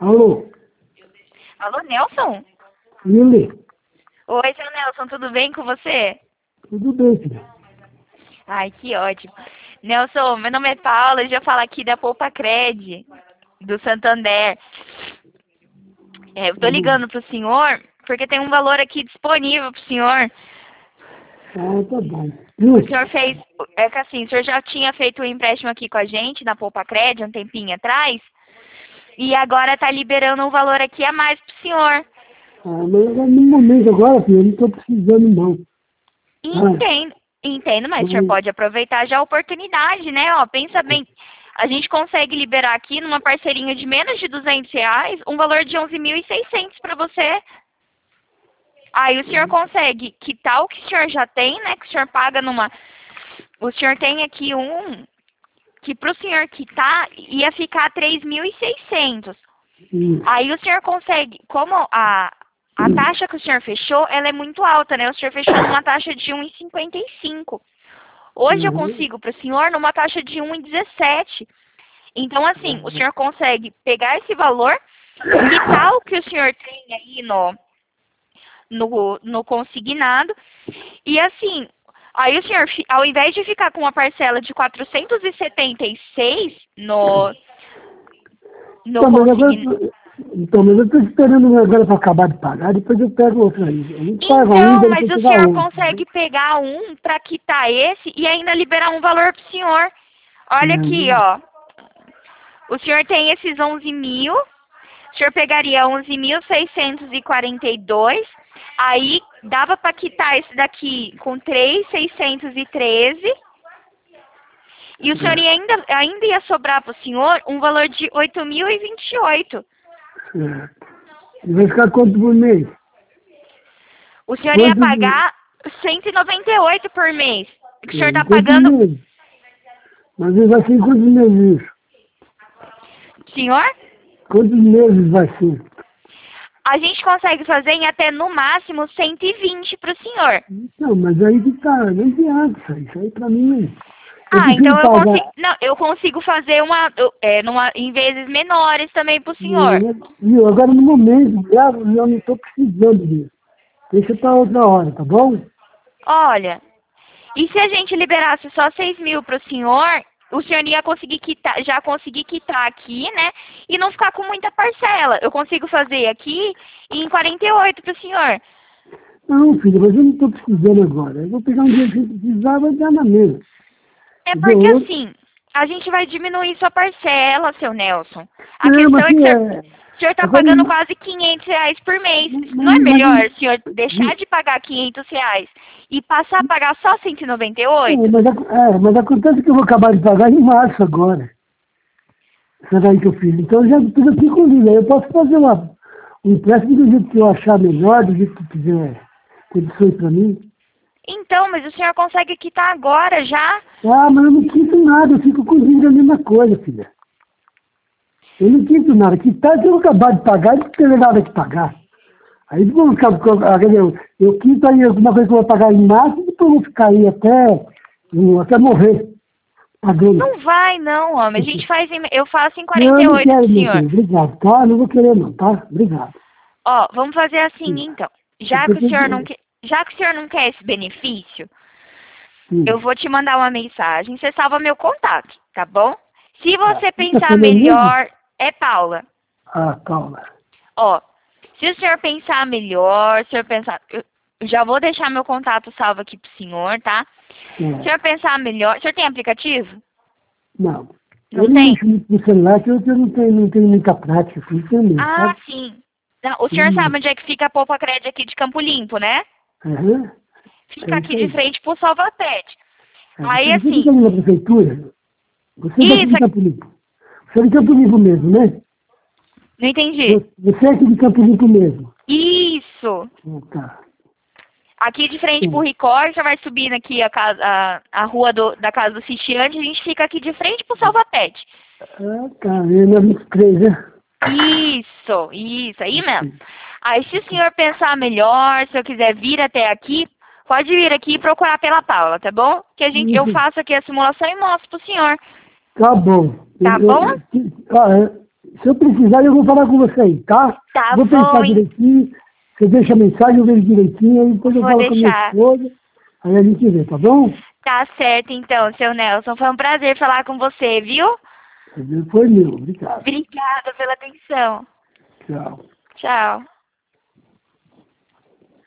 Alô, Alô, Nelson? Lili, Oi, seu Nelson, tudo bem com você? tudo bem, filha? Ai, que ótimo. Nelson, meu nome é Paula, eu já falo aqui da Poupa Cred, do Santander. Eu tô ligando pro senhor porque tem um valor aqui disponível pro senhor. Ah, tá bom. O senhor fez, é que assim, o senhor já tinha feito um empréstimo aqui com a gente na Poupa Cred um tempinho atrás, e agora tá liberando um valor aqui a mais pro senhor. Mas agora, no momento agora, filha, eu não estou precisando, não. Ah, Entendo, mas o senhor mas, pode aproveitar já a oportunidade, né? Ó, pensa bem, a gente consegue liberar aqui numa parceirinha de menos de R$ 200 um valor de 11.600 para você. Aí o senhor consegue quitar o que o senhor já tem, né? Que o senhor paga numa... O senhor tem aqui um que para o senhor quitar ia ficar 3.600. isso. Aí o senhor consegue, como a taxa que o senhor fechou, ela é muito alta, né? O senhor fechou numa taxa de 1,55. Hoje eu Uhum. consigo para o senhor numa taxa de 1,17. Então, assim, o senhor consegue pegar esse valor, quitar o que o senhor tem aí no consignado, e assim, aí o senhor, ao invés de ficar com uma parcela de 476 no Então, mas agora, consignado. então, mas eu estou esperando agora para acabar de pagar, depois eu pego outro aí. A gente paga um, Então, daí mas depois o paga senhor outro. consegue pegar um para quitar esse e ainda liberar um valor para o senhor. Olha aqui, Uhum. ó. O senhor tem esses 11.000. O senhor pegaria 11.642. Aí dava para quitar esse daqui com 3.613. E o senhor ainda ia sobrar para o senhor um valor de 8.028. Certo. E vai ficar quanto por mês? O senhor ia Quanto, pagar 198 por mês. O senhor está quantos pagando, meses? Mas ele vai ser em quantos meses isso? senhor? Quantos meses vai ser? A gente consegue fazer em até no máximo 120 para o senhor. Não, mas aí que tá, não adianta isso aí pra mim não. Eu Ah, prefiro então pagar. eu consigo fazer em vezes menores também para o senhor. Né? Viu? Agora no momento, eu não estou precisando disso. Deixa pra outra hora, tá bom? Olha, e se a gente liberasse só 6.000 para o senhor ia conseguir quitar, já conseguir quitar aqui, né? E não ficar com muita parcela. Eu consigo fazer aqui em 48 para o senhor. Não, filho, mas eu não estou precisando agora. Eu vou pegar um dia que eu precisar, vai dar na mesma. É porque Entendeu? assim, a gente vai diminuir sua parcela, seu Nelson. A Não, questão mas é que que é. o senhor está Agora. pagando quase R$ 500 por mês. Não é Mas, melhor o senhor deixar de pagar R$ 500 e passar a pagar só 198? mas acontece que eu vou acabar de pagar em março agora. Essa daí que eu fiz. Então já depois eu fico livre. Aí eu posso fazer um empréstimo do jeito que eu achar melhor, do jeito que quiser condições para mim. Então, mas o senhor consegue quitar agora já? Ah, mas eu não quito nada, eu fico com dívida a mesma coisa, filha. Eu não quito nada. Quitar se eu acabar de pagar, não tem nada que pagar. Aí depois eu quito aí alguma coisa que eu vou pagar em março e depois eu vou ficar aí até morrer pagando. Não vai não, homem. Eu faço em Não, eu não 48 quero, pro meu senhor. filho. Obrigado, tá? Não vou querer não, tá? Obrigado. Ó, vamos fazer assim Sim. então. Sim. Já que o senhor não quer esse benefício, eu Sim. vou te mandar uma mensagem, você salva meu contato, tá bom? Se Tá. você Tá pensar falando mesmo? melhor, é Paula. Ah, calma. Ó, se o senhor pensar melhor, eu já vou deixar meu contato salvo aqui pro senhor, tá? Se o senhor Certo. pensar melhor, o senhor tem aplicativo? Não. Eu Não não tem? mexo muito no celular, que eu não tenho muita prática, assim, não tenho mesmo, Ah, sabe? sim. Não, o senhor Hum. sabe onde é que fica a Poupa Crédito aqui de Campo Limpo, né? Aham. É Fica isso aqui de aí. frente pro Salvatec. Aí Você fica assim, ali na prefeitura? Você é daqui isso de aqui, Campo Limpo. Você é de Campo Limpo mesmo, né? não entendi. Você é aqui de Campo Limpo mesmo. Isso. Ah, tá. Aqui de frente pro Sim. Record, você vai subindo aqui a rua da casa do sitiante, a gente fica aqui de frente pro Salvatec. Ah, tá. É na 23, né? Isso, aí mesmo. Aí se o senhor pensar melhor, se eu quiser vir até aqui, pode vir aqui e procurar pela Paula, tá bom? Eu Isso. faço aqui a simulação e mostro pro senhor, Tá bom. tá bom? Se eu precisar, eu vou falar com você aí, tá? Tá Vou pensar bom, direitinho. Você deixa a mensagem, eu vejo direitinho, aí depois eu vou falo com a minha deixar. esposa. Aí a gente vê, tá bom? Tá certo então, seu Nelson. Foi um prazer falar com você, viu? Foi meu, obrigado. Obrigada pela atenção. Tchau. Tchau.